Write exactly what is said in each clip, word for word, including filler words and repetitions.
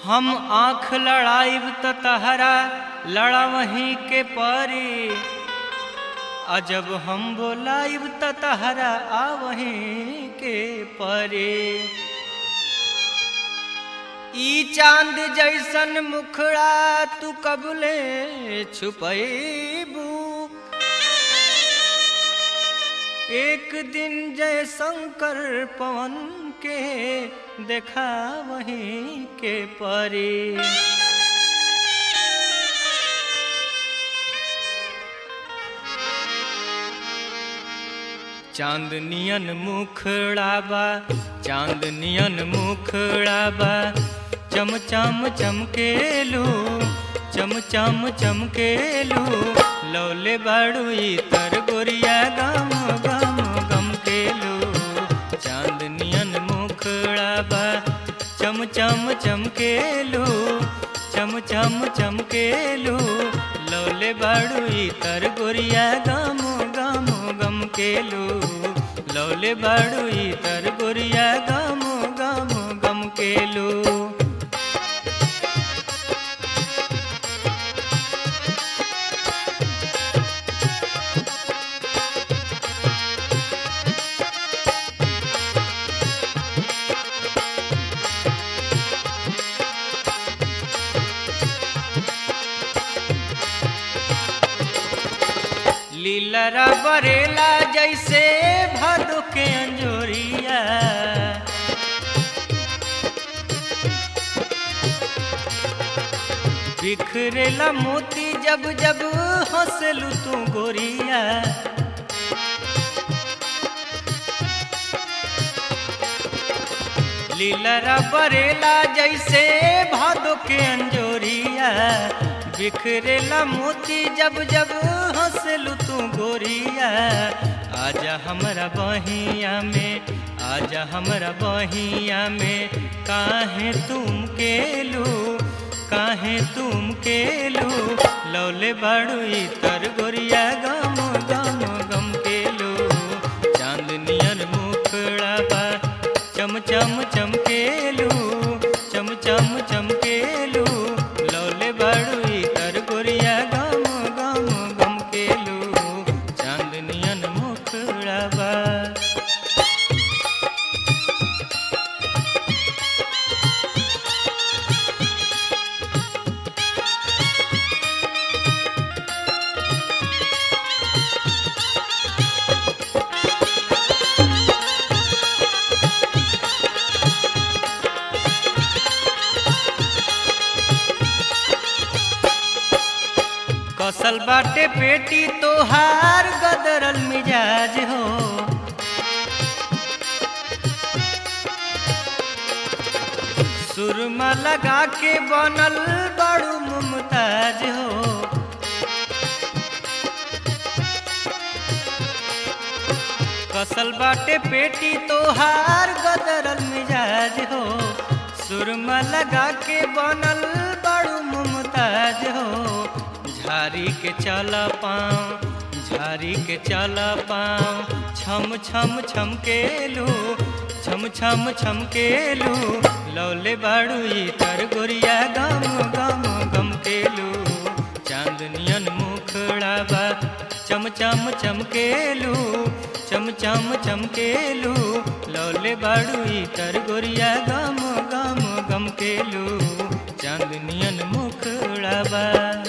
हम आँख लड़ाइब त तहरा लड़ा वहीं के परी, अजब हम बोलाइब त तहरा आ वहीं के परी। ई चांद जैसन मुखड़ा तू कबले छुपैबू, एक दिन जय शंकर पवन के देखा वहीं के परी। चांदनियन मुखड़ा बा, चांदनियन मुखड़ा बा, चम चम चमकेलू, चम चम चमकेलू। लौले बाड़ू इतर गोरिया गम गम गम केलू। चांदनियन मुखड़ा बा, चम चम चमकेलू, चम चम चमकेलू। लौले बाड़ू इतर गोरिया गम गम गम केलू। लौले बाड़ू इतर गोरिया गम गम गम केलू। लीलरा बरेला जैसे भादो के अंजोरिया, बिखरेला मोती जब जब हंसलू तू गोरिया। लीलरा बरेला जैसे भादो के अंजोरिया, बिखरेला मोती जब जब हंसलू तू गोरिया। आजा हमरा बहिया में, आजा हमरा बहिया में, काहे तुम केलू, काहे तुम केलू। लौले बाड़ू इतर गोरिया गम गम गम केलू। चांदनियन मुखड़ा बा, चम चम चमकेलू, चम चम चमकेलू। लौले बाड़ू इतर गोरिया गम गम गम केलू। चांदनियन मुखड़ा बा। कसल बाटे पेटी तोहार गदरल मिजाज हो, सुरमा लगा के बनल बड़ू मुमताज हो। कसल बाटे पेटी तोहार गदरल मिजाज हो, सुरमा लगा के बनल बड़ू मुमताज हो। झारी के चला पाँव, झारी के चला पाँव, छम छम छमकेलू, छम छम छमकेलू। लौले बाड़ू इतर गोरिया गम गम गम केलू। चांदनियन मुखड़ा बा, चम चम चमकेलू, चम चम चमकेलू। लौले बाड़ू इतर गोरिया गम गम गम केलू। चांदनियन मुखड़ा बा।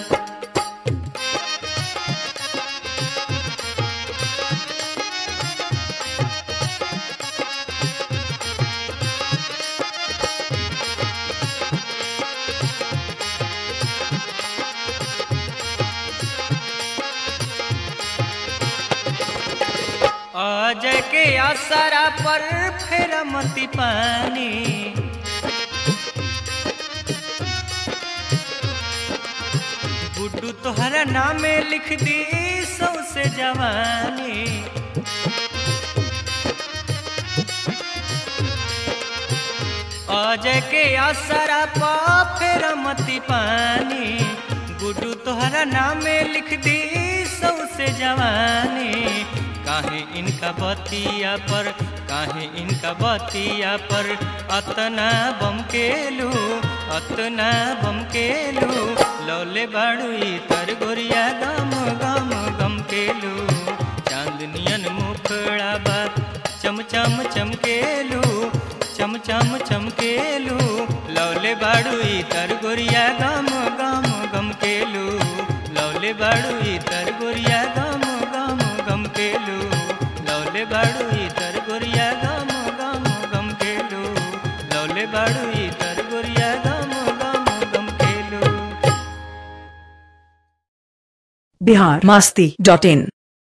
अजय के आसरा पर फेरा मती पानी, गुड्डू तोहरा नामे लिख दी सौसे जवानी। अजय के आसरा पर फेरा मती पानी, गुड्डू तोहरा नामे लिख दी सौसे जवानी। काहे इनका बतिया पर काहे इनका बतिया पर अतना बम केलू अतना बम केलू लौले बाड़ू तर गोरिया गम गम गम केलू चांदनियन मुखड़ा बात चम चम चमकेलू चम चम चमकेलू लौले बाड़ू तर गोरिया गम गम गम केलू लौले बाड़ू तर गोरिया गम गम गम केलू लौले बाड़ू तर गोरिया गम गम गम केलू लौले बाड़ू तर गोरिया गम गम गम केलू। बिहार मस्ती डॉट इन।